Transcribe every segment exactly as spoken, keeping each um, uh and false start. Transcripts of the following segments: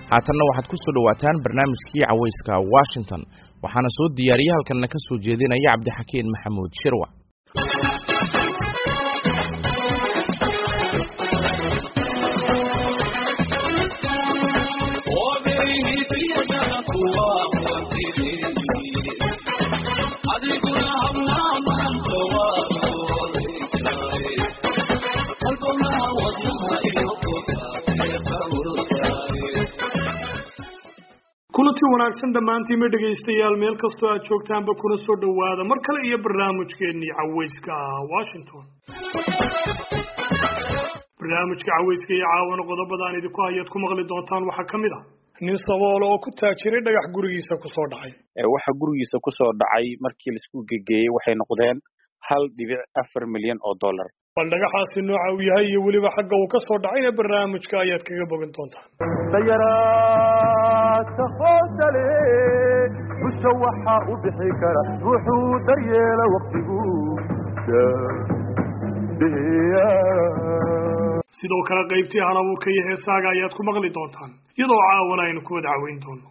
haatanna waxaad ku soo dhawaataan barnaamijkii cawayska Washington waxaana soo diyaariyay halkan ka soo jeedinaya Cabdixakiin Maxamuud Shirwa. kulanti wanaagsan dhamaantiin ma dhageystayaal meel kastoo aad joogtaanba kuna soo dhawaada mar kale iyo barnaamijkeennii cawayska Washington. barnaamijka cawayska iyo caawana qodobadaan idinku hayaad ku maqli doontaan waxaa ka mid ah nin sabool oo ku taajiray dhagax gurigiisa ku soo dhacay. waxa gurigiisa ku soo dhacay markii la isku geeyay waxay noqdeen hal dhibic afar milyan oo dollar. bal dhagaxaasi nooca uu yahay iyo weliba xagga uu ka soo dhacayna barnaamijka ayaad kaga bogan doontaan. تخوتلي وشوحها وبحكرة روحوا دريالة وقتقو sidoo kale qaybtii halabuurka iyo heesaaga ayaad ku maqli doontaan iyadoo caawana aynu ku wada caweyn doono.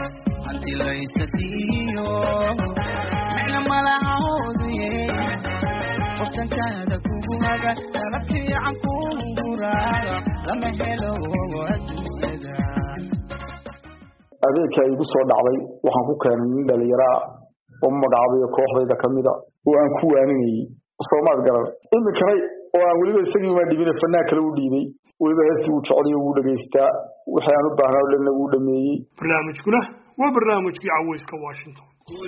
adeegka igu soo dhacday waxaan ku keenay nin dhalinyaro oo magacaabay kooxdayda kamida oo aan ku waaninayay Soomaad garan imikay oo aan waliba isagii ma dhibin fanaan kale u dhiibay waliba heestii uu jecel uu dhageystaa wixii aan u baahnaa lana uu dhameeyay. barnaamijkuna waa barnaamijkii cawayska Washington.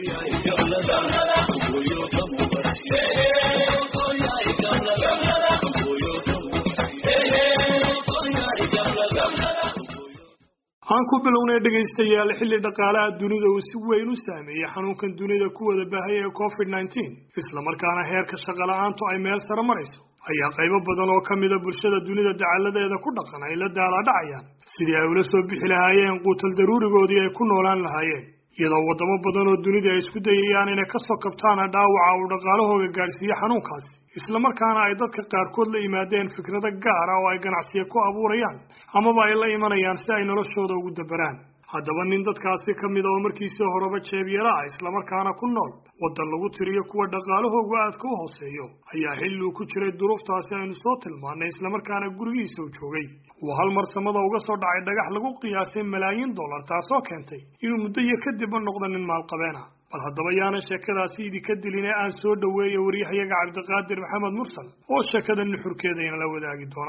aan ku bilownay dhageystayaal xilli dhaqaalaha dunida uu si weyn u saameeyay xanuunkan dunida ku wada baahay ee covid nineteen isla markaana heerka shaqo la'aantu ay meel sare marayso ayaa qaybo badan oo kamid ah bulshada dunida dacaladeeda ku dhaqan ay la daala dhacayaan sidii ay ula soo bixi lahaayeen quutal daruurigoodii ay ku noolaan lahaayeen iyadoo wadamo badan oo dunida ay isku dayayaan inay ka soo kabtaan dhaawaca uu dhaqaalahooga gaarsiiyay xanuunkaasi isla markaana ay dadka qaarkood la yimaadeen fikrado gaar ah oo ay ganacsiga ku abuurayaan amaba ay la imanayaan si ay noloshooda ugu dabaraan. haddaba nin dadkaasi ka mid ah oo markiisii horeba jeebyara ah isla markaana ku nool waddan lagu tiriyo kuwa dhaqaalahoogu aadka u hooseeyo ayaa xilli uu ku jiray duruuftaasi aynu soo tilmaanay isla markaana gurigiisa u joogay uu hal mar samada uga soo dhacay dhagax lagu qiyaasay malaayiin dollar taasoo keentay inuu muddo yar kadibba noqdo nin maalqabeen ah. bal haddaba yaana sheekadaasi idinka dilin ee aan soo dhaweeyo waryahayaga Cabdiqaadir Maxamed Mursal oo sheekada nuxurkeeda ina la wadaagi doona.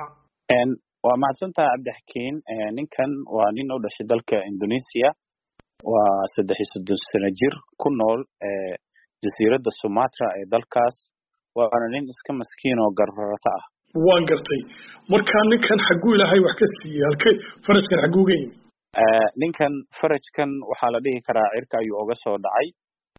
waa mahadsantahay Cabdixakiin. ninkan waa nin u dhashay dalka Indonesia waa saddex iyo soddon sano jir ku nool jasiiradda Sumatra ee dalkaas waana nin iska maskiin oo garbarata ah. waan gartay markaa ninkan xaguu ilaahay wax ka siiyay halkay farajkan xaguu ga yimid? ninkan farajkan waxaa la dhihi karaa cirka ayuu uga soo dhacay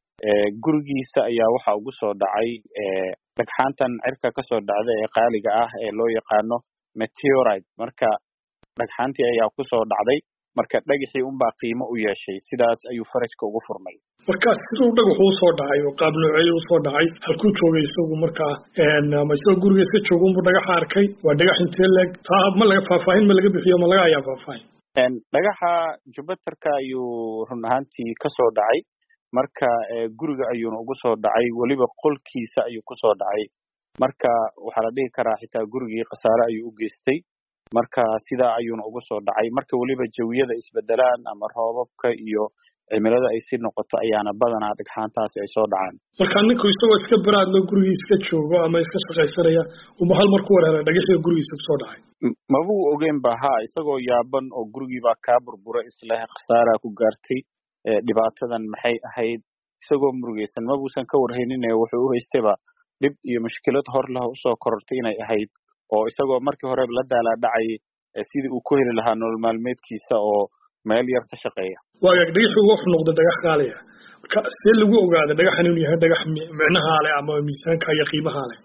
gurigiisa ayaa waxa ugu soo dhacay dhagxaantan cirka ka soo dhacda ee qaaliga ah ee loo yaqaano meteorite. marka dhagxaantii ayaa ku soo dhacday marka dhagaxii un baa qiimo u yeeshay sidaas ayuu farajka ugu furmay. marka sidoo dhagaxu u soo dhacay oo qaab nooceeyo u soo dhacay halkuu joogay isagu markaa ma isagoo guriga iska joogo unbuu dhagaxa arkay waa dhagax intee leeg taa ma laga faahfaahin ma laga bixiyo ma laga ayaa faahfaahin? dhagaxa Jupiterka ayuu run ahaantii ka soo dhacay marka guriga ayuuna ugu soo dhacay waliba qolkiisa ayuu ku soo dhacay marka waxaa la dhihi karaa xitaa gurigii khasaare ayuu u geystay marka sidaa ayuuna ugu soo dhacay marka waliba jawiyada isbedelaan ama roobabka iyo cimilada ay si noqoto ayaana badanaa dhagxaantaasi ay soo dhacaan. marka ninku isagoo iska baraadlo gurigiisa iska joogo ama iska shaqaysanaya uma hal mar ku wareeray dhagaxii gurigiisa ku soo dhacay mabuu ogeyn ba ha isagoo yaaban oo gurigii baa kaa burbura isleh khasaaraa ku gaartay dhibaatadan maxay ahayd isagoo murugaysan mabuusan ka warhaynin wuxuu u haystayba dhib iyo mushkilad hor leh usoo korortay inay ahayd oo isagoo markii hore la daala dhacay sidii uu ku heli lahaa nolol maalmeedkiisa oo meel yar ka shaqeeya. waaga dhagaxu wuxuu noqday dhagax qaali ah marka see lagu ogaaday dhagaxan inuu yahay dhagax micnaha leh ama miisaanka iyo qiimaha leh?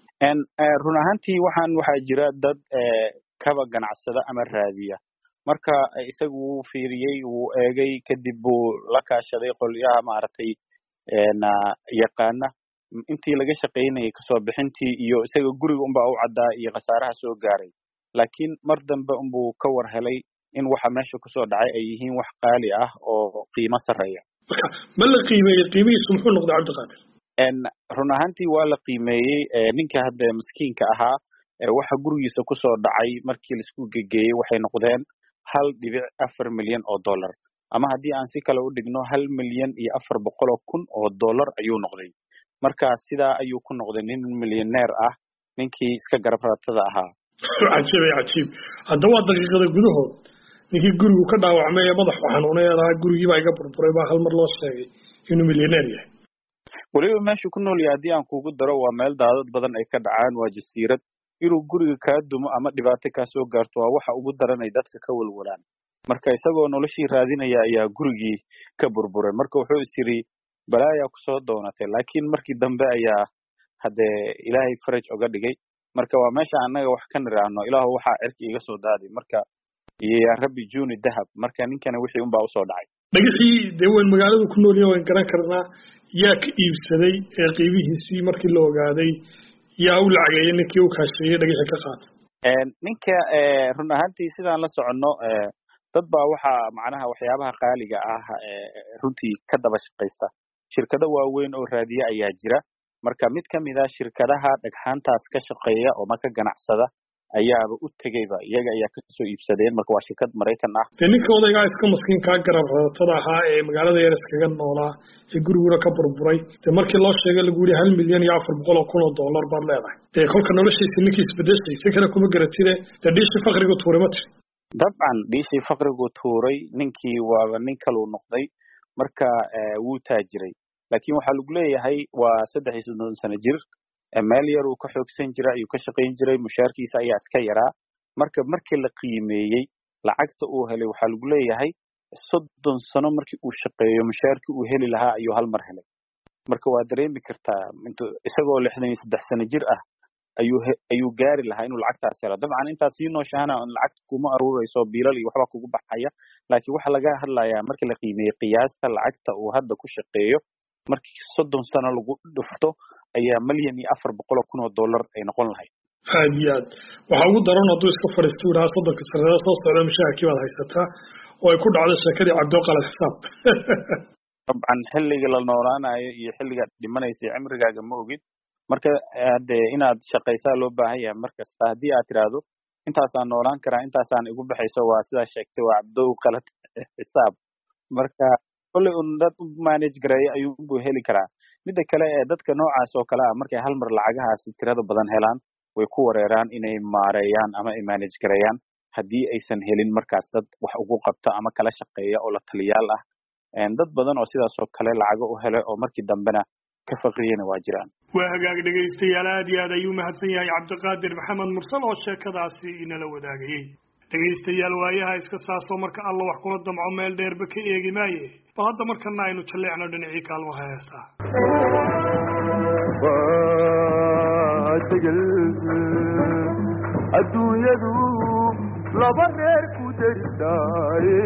run ahaantii waxaan waxaa jira dad kaba ganacsada ama raadiya marka isagu wuu fiiriyey wuu eegay kadib buu la kaashaday qolyaha maaragtay yaqaana intii laga shaqeynayay kasoo bixintii iyo isaga guriga unbaa u caddaa iyo khasaaraha soo gaaray laakiin mar dambe unbuu ka war helay in waxa meesha kusoo dhacay ay yihiin wax qaali ah oo qiimo sareeya. marka ma la qiimeeyay qiimihiisu muxuu noqday Cabdiqaadir? en run ahaantii waa la qiimeeyey ninka hadda miskiinka ahaa waxa gurigiisa kusoo dhacay markii la isku gegeeyay waxay noqdeen hal dhibic afar milyan oo dollar, ama haddii aan si kale u dhigno hal milyan iyo afar boqol oo kun oo dollar ayuu noqday. marka sidaa ayuu ku noqday nin milyaneer ah ninkii iska garab raadtada ahaa. cajiib cajiib hadda waa daqiiqada gudahood ninkii gurigu ka dhaawacmay ee madaxu xanuunay ahaa gurigii baa iga burburay baa hal mar loo sheegay inuu milyaneer yahay. weliba meeshu ku nool yahay haddii aan kugu daro waa meel daadad badan ay ka dhacaan, waa jasiirad. inuu guriga kaa dumo ama dhibaato kaa soo gaarto waa waxa ugu daran ay dadka ka walwalaan. marka isagoo noloshii raadinaya ayaa gurigii ka burburay. marka wuxuu is yiri balaayaa kusoo doonatay, laakiin markii dambe ayaa haddee ilaahay faraj oga dhigay. marka waa meesha annaga wax ka niraahno ilaahu waxaa cirki iga soo daaday, marka iyo yaa rabbi juuni dahab. marka ninkana wixii unbaa usoo dhacay. dhagixii dee wayn magaalada ku nool yahay waan garan karnaa yaa ka iibsaday ee qiimihiisii markii la ogaaday yaa u lacageeyay ninkii u kaasheeyay dhagixii ka qaatay? ninka run ahaantii sidaan la soconno dad baa waxaa macnaha waxyaabaha qaaliga ah runtii ka daba shaqaysta. shirkado waaweyn oo raadiye ayaa jira. marka mid ka mid ah shirkadaha dhagxaantaas ka shaqeeya oo marka ganacsada ayaaba u tegayba, iyaga ayaa kasoo iibsadeen. marka waa shirkad Maraykan ah. dee ninka odaygaa iska maskiinkaa garab raadtada ahaa ee magaalada yar iskaga noolaa ee guriguna ka burburay, dee markii loo sheegay lagu yidhi hal milyan iyo afar boqol oo kun oo dollar baad leedahay. dee kolka noloshiisi ninkii isbedeshay si kale kuma garatide dee dhiishii fakrigu tuuray ma tiri? dabcan dhiishii fakrigu tuuray ninkii waaba nin kaluu noqday. marka wuu taajiray, laakiin waxaa lagu leeyahay waa saddex iyo soddon sano jir, meel yar uu ka xoogsan jira ayuu ka shaqayn jiray, mushaarkiisa ayaa iska yaraa. marka markii la qiimeeyey lacagta uu helay waxaa lagu leeyahay soddon sano markii uu shaqeeyo mushaarkii uu heli lahaa ayuu hal mar helay. marka waa dareemi kartaa intuu isagoo lixdan iyo saddex sano jir ah ayuu ayuu gaari lahaa inuu lacagtaas helo. dabcan intaas sii nooshahana lacagta kuma aruurayso biilal iyo waxba kugu baxaya, laakiin waxaa laga hadlayaa markii la qiimeeyey qiyaasta lacagta uu hadda ku shaqeeyo markii soddon sano lagu dhufto ayaa milyan iyo afar boqol oo kun oo dollar ay noqon lahayd. aad iyo aad waxaa ugu daran hadduu iska fadhiisto yidhaha soddonka sanada soo socda mushaharkii baad haysataa oo ay ku dhacdo sheekadii cabdoo qalad xisaab. dabcan xilliga la noolaanayo iyo xilligaad dhimanaysay cimrigaaga ma ogid. marka hadde inaad shaqaysaa loo baahan yahay markasta. haddii aad tiraahdo intaasaan noolaan karaa intaasaan igu baxayso waa sidaa sheegtay waa cabdoo qalad xisaab. marka kolley un dad u manage gareeya ayuunbuu heli karaa. midda kale ee dadka noocaas oo kale ah markay hal mar lacagahaasi tirada badan helaan way ku wareeraan inay maareeyaan ama ay manage gareeyaan haddii aysan helin markaas dad wax ugu qabta ama kala shaqeeya oo la taliyaal ah. dad badan oo sidaas oo kale lacago u helay oo markii dambena ka faqriyana waa jiraan. waa hagaag dhegaystayaal aad iyo aad ayuu mahadsan yahay Cabdiqaadir Maxamed Mursal oo sheekadaasi inala wadaagayay. dhegaystayaal waayaha iska saasoo marka alla wax kula damco meel dheerba ka eegi maaye bal hadda markana aynu jaleecno dhinacii kaalmaha heesta. adduunyadu laba reer ku dartaaye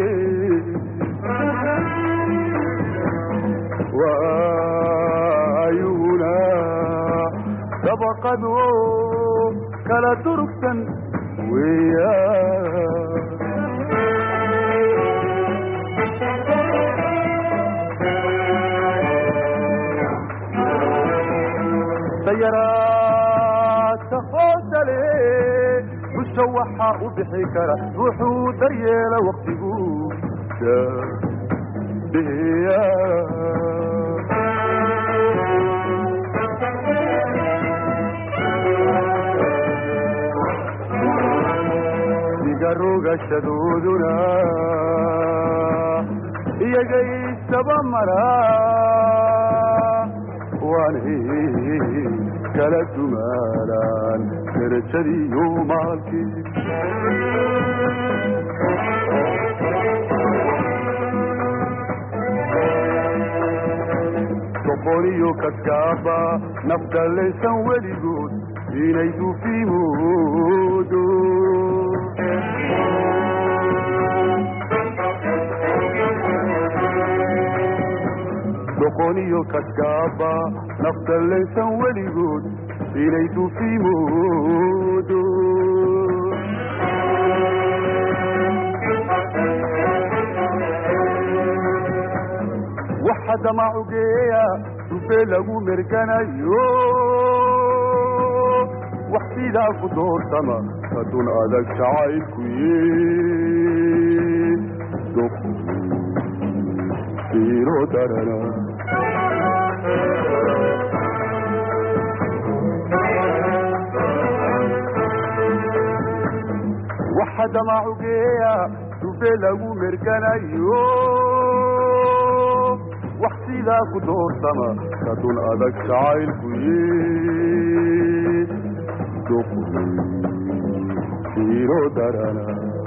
waayuna dabaqado kala durugsan weya sayaraadka hoosale busha waxaa u bixi kara ruuxuu daryeela waqtigu dabeeya digarogashadooduna iyagay saba maraa waanay kala dumaalaan darajadiyo maalkii doqoniyo kaskaaba nafta laysan weligood inay duufimoodo doqoniyo kaskaaba nafta laysan weligood inay duufimoodo وحدمع جيا دبي لغو مركنايو وحسيدا فدور سما فدون آدك شعايل كوي دوكو سيرو دارنا وحدمع جيا دبي لغو مركنايو وحسيدا فدور سما فدون آدك شعايل كوي دوكو سيرو دارنا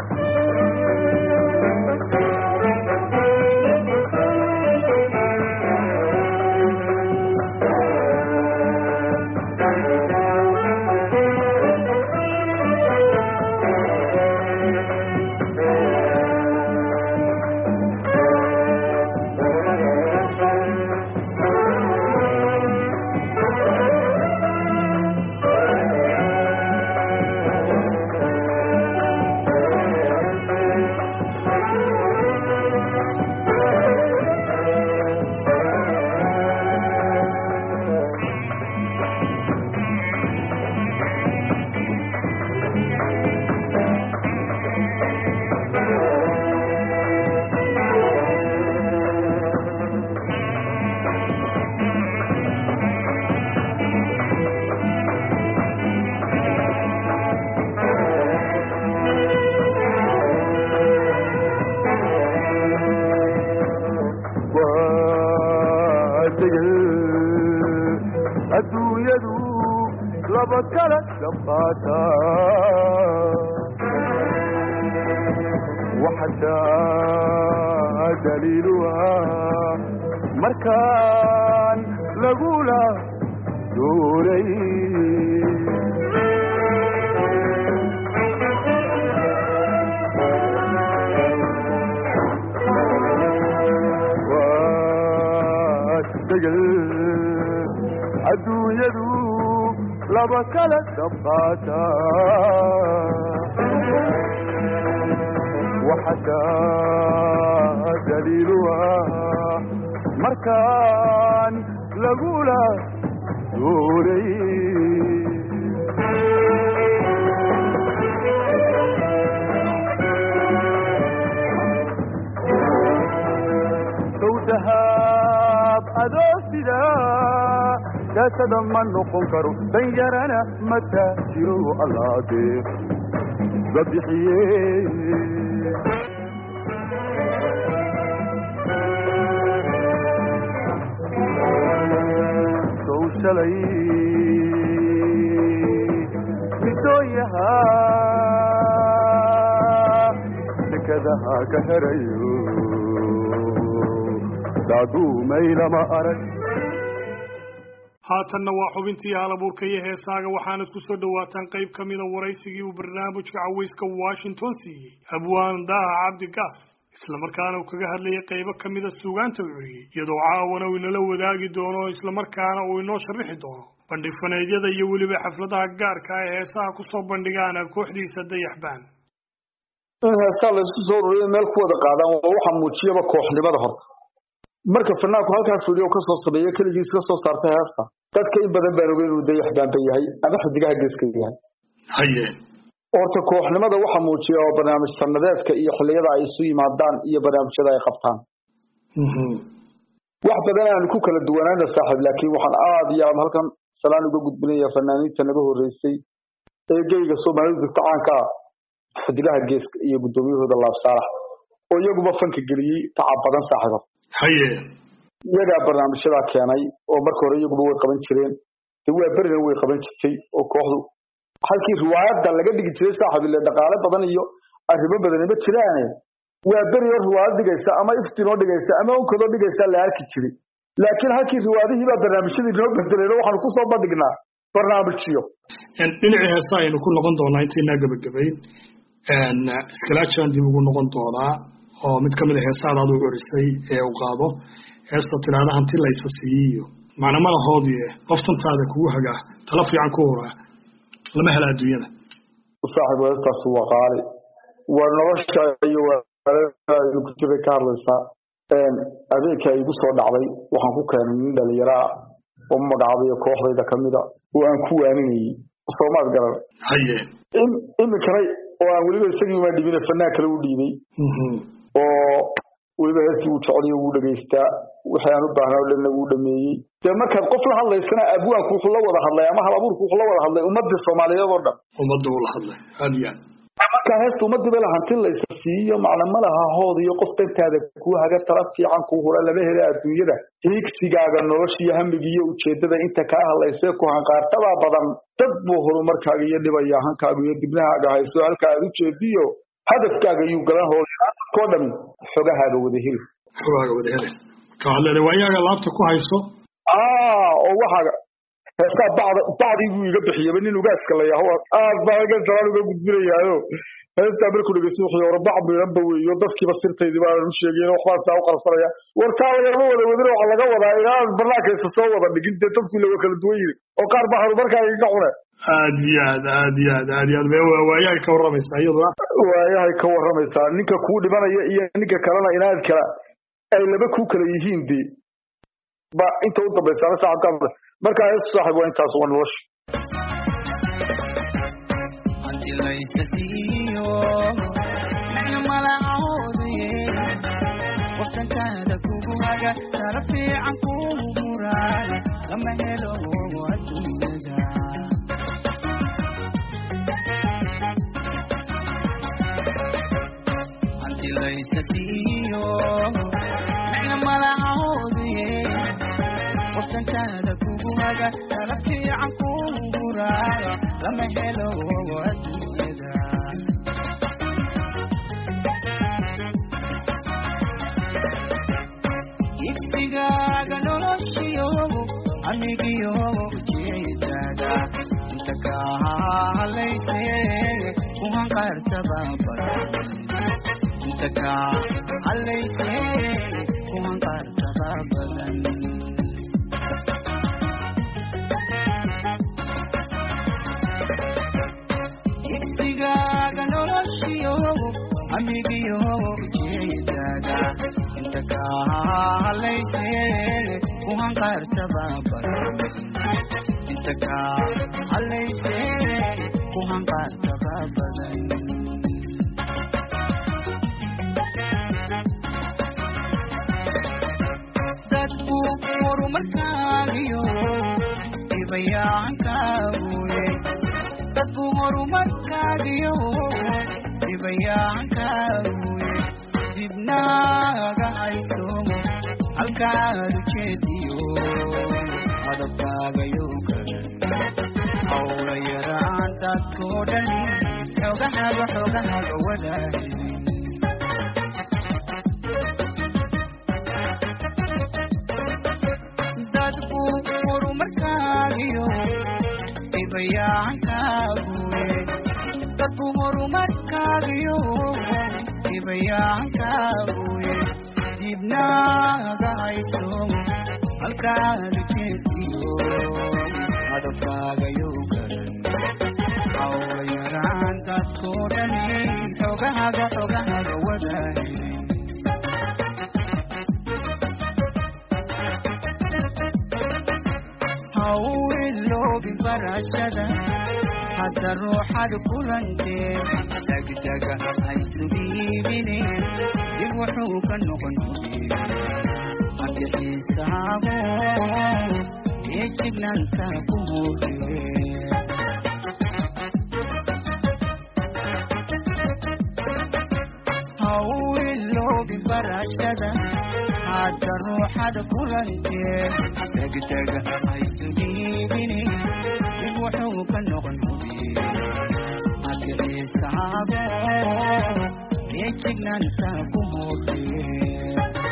لبكرت لباتا وحتى دليلها مركان لقولا دوري واتجل الدنيا لبكلت دباتا وحتى دليلها مركان لقولا دوري سودهاب أدوسدا لا تضمن قنكر بيرنا متى شرو الله دير ذبحيه سوشلي بدويها لكذا كهريو دادو ميل ما أرد haatanna waa xubintii halabuurka iyo heesaaga waxaanad ku soo dhawaataan qayb ka mida waraysigii uu barnaamijka cawayska Washington siiyey abwaan daaha cabdi gaas isla markaana uu kaga hadlayay qaybo ka mida suugaanta uu curiyey iyadoo caawana uu inala wadaagi doono isla markaana uu inoo sharixi doono bandhig faneedyada iyo weliba xafladaha gaarka ah ee heesaha ku soo bandhigaan kooxdiisa dayaxbaan heesaa la isku soo ururiyay meel ku wada qaadaan waxa muujiyaba kooxnimada horta marka fanaanku halkaas fiidiyo ka soo sameeyay kaligiis ka soo saartay heesta dadka in badan baan ogeyn uu dayaxbaan yahay ama xidigaha geeska yahay haye horta kooxnimada waxa muujiya oo barnaamij sanadeedka iyo xilliyada ay isu yimaadaan iyo barnaamijyada ay qabtaan wax badan aan ku kala duwanaana saaxiib laakiin waxaan aad iyo aad halkan salaan uga gudbinayaa fanaaniinta naga horeysay ee geyga Soomaalidu tacaanka xidigaha geeska iyo gudoomiyahooda Laab Saalax oo iyaguba fanka geliyay tacab badan saaxiib haye iyaga barnaamijyada keenay oo marka hore iyaguba way qaban jireen waa berina way qaban jirtay oo kooxdu halkii riwaayadda laga dhigi jiray saaxiib ile dhaqaale badan iyo arrimo badan ma jiraan waa beri riwaayad dhigaysa ama iftiinoo dhigaysa ama unkado dhigaysa la arki jiray laakiin halkii riwaayadihii baa barnaamijyadii noo bedelayna waxaan ku soo bandhignaa barnaamijyo dhinaca heesa aynu ku noqon doonaa intaynaa gabagabayn iskalaajaan dib ugu noqon doonaa oo mid ka mid a heesaada aad u curisay ee u qaado heesta tiraada hanti laysa siiyo macna malahoodii qoftantaada kugu hagaa tala fiican ku horaa lama hela adduunyada saaxiib heestaas waa qaali waa nolosha iyo waa ku jiray ka hadlaysaa een adeegka igu soo dhacday waxaan ku keenay nin dhalinyaro oo magacaabay kooxdayda kamida oo aan ku waaninay Soomaad garan haye in in kale oo aan waliba isagii ma dhibin fanaa kale u dhiibay oo waliba heestii uu jecel uu dhageystaa waxaan u baahnaa lana uu dhameeyay de marka qof la hadlaysana abwaan ku la wada hadlay ama hal abuur ku la wada hadlay ummadda Soomaaliyeed oo dhan ummadda uu la hadlay hadiyan marka heestu ummadda bala hanti la isfiiyo macna laha hood iyo qof tantaada ku haga taraf fiican ku hore laba helay adduunyada higsigaaga noloshiyo hamigiyo ujeedada inta ka hadlaysay ku hanqaartada badan dad buu horumarkaaga iyo dhibaya hankaaga iyo dibnahaaga hayso halka aad u jeediyo hadafkaaga iyo galan hooyada ko dhan xogahaaga wada heli xogahaaga wada heli ka hadlada waayaga laabta ku hayso ah oo waxa heeska bacda bacdi uu iga bixiyay nin ugaaska la yahay aad baaga saraan uga gudbinayo heesta markuu dhageysto wuxuu yiri bacd miranba weeyo dadkiiba sirtaydi baa u sheegay waxba saa u qarsanaya wartaa laga wada wadiro waxa laga wadaa inaan barnaamijka soo wada dhigin dadku la kala duwan yihiin oo qaar baa horumarka iga cunay aad iyo aad aad iyo aad aad iyo aad waayahay ka waramaysaa iyaduna waayahay ka waramaysaa ninka ku dhibanaya iyo ninka kalena inaad kala ay laba ku kala yihiin di ba inta u dambaysa saacadda marka ay saaxiib waa intaas oo nolosh anti laysa siiyo nacna malaawdiye waqtan kaada kugu haga tarfiican kugu muraa lama helo adduunyada anti laysa siiyo nacna malaawdiye waqtan kaada kugu haga tarfiican kugu muraa lama helo adduunyada igsigaaga noloshiyo amigiyo ujeedada inta ka halayse kuhan qaartaba badan inta ka halayse kuhan qaartaba badan igsigaaga noloshiyo amigiyo ujeedada inta ka halayse kuhan qaartaba badan inta ka halayse kuhan qaartaba badan dadku horumarkaagiyo ibayaankaaguye dadku horumarkaagiyo ibayaankaaguye dibnaaga hayso halkaad ujeediyo hadafkaagayo garan hawla yaraan dadkoo dhani xogahaaga xogahaaga wadaahiri dadku horumarkaagiyo ibayaankaaguye dadku horumarkaagiyo ibayaankaaguye dibnaaga hayso halkaad ujeediyo hadafkaagayo garan hawla yaraan dadkoo dhani xogahaaga xogahaaga wadaahiri hawiloobi barashada hadda ruuxaad kulantee degdega haysu dhiibine dib wuxuu ka noqon hadda xiisaago ee jignaanta ku muuree hawiloobi barashada hadda ruuxaad kulantee degdega haysu dhiibine dib wuxuu ka noqon hadda xiisaago ee jignaanta ku muuree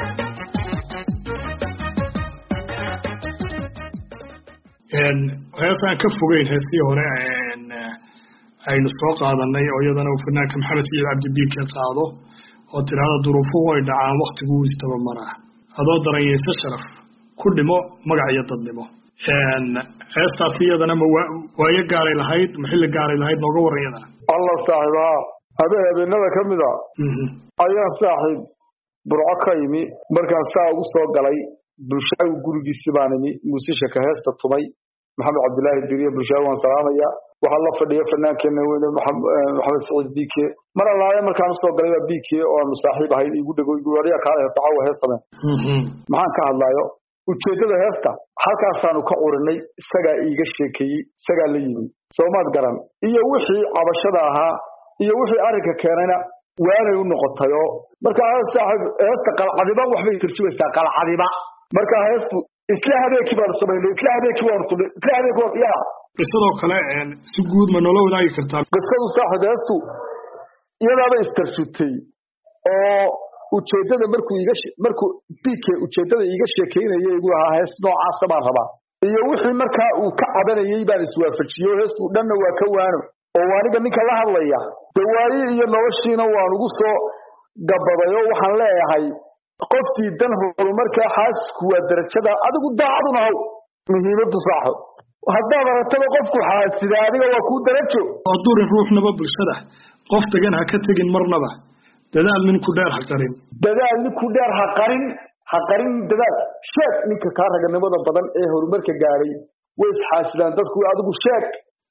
heesaan ka fogeyn heestii hore aynu soo qaadanay oo iyadana uu fanaanka maxamed sayid cabdibiike qaado oo tirada duruufuhu ay dhacaan waqtigu istaba maraa adoo daranyeysa sharaf ku dhimo magac iyo dadnimo heestaas iyadana ma waayo gaaray lahayd ma xilli gaaray lahayd nooga waran iyadana allah saaxiibaa habeen habeenada ka mid a ayaa saaxiib burco ka imi markaan saa ugu soo galay bulshada gurigiisa baan imi muusisha ka heesta tumay maxamed cabdilaahi diriye bulshada waan salaamaya waxa la fadhiyo fanaankeena weyn maxamed saciid bike mar allaale markaan soo galay bike oo aan saaxiib ahay igu dhago igu wariya ka tacaw heestame maxaan ka hadlayo ujeedada heesta halkaasaanu ka urinay isaga iiga sheekayay isaga la yimi Soomaad garan iyo wixii cabashada ahaa iyo wixii arinka keenayna waanay u noqotay marka saaxiib heesta qalcadiba waxbay tirtiwaysaa qalcadiba marka heestu isla habeenkii baan sameeyay isla habeenkii waan ku isla habeenkii yaa sidoo kale si guud ma nolow wadaagi kartaa qisadu saaxiib heestu iyadaaba istarsutay oo ujeedada markuu iga markuu bike ujeedada iga sheekeynayay igu ahaa hees noocaas baan rabaa iyo wixii markaa uu ka cabanayay baan iswaafajiyo heestu dhanna waa ka waano oo waaniga ninka la hadlaya dawaari iyo noloshiina waan ugu soo gabadayo waxaan leeyahay qofkii dan horumarka xaasku waa darajada adigu daacaduna haw muhiimadu saaxo haddaad aragtaba qofku xaasida adiga waa ku darajo adurin ruuxnaba bulshada qof tagan ha ka tagin marnaba dadaal min ku dheer ha qarin dadaal min ku dheer ha qarin ha qarin dadaal sheeg ninka ka raganimada badan ee horumarka gaaray way xaasidaan dadku adigu sheeg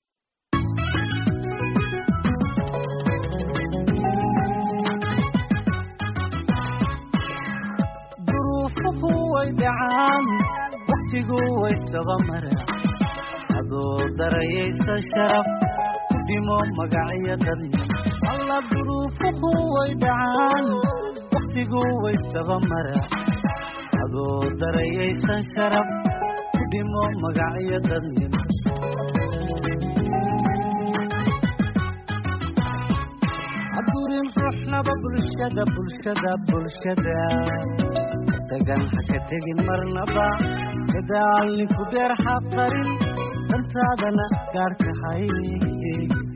duruufuhu way dhacaan waqtigu way isdabamara adoo darayaysa sharaf ku dhimo magacyo dadni alla duruufuhu way dhacaan waqtigu way isdabamara adoo darayaysa sharaf ku dhimo magacyo dadni adurin ruuxnaba bulshada bulshada bulshada tagan ha ka tegin marnaba dadaal ku dheer ha qarin dantaadana gaarka hay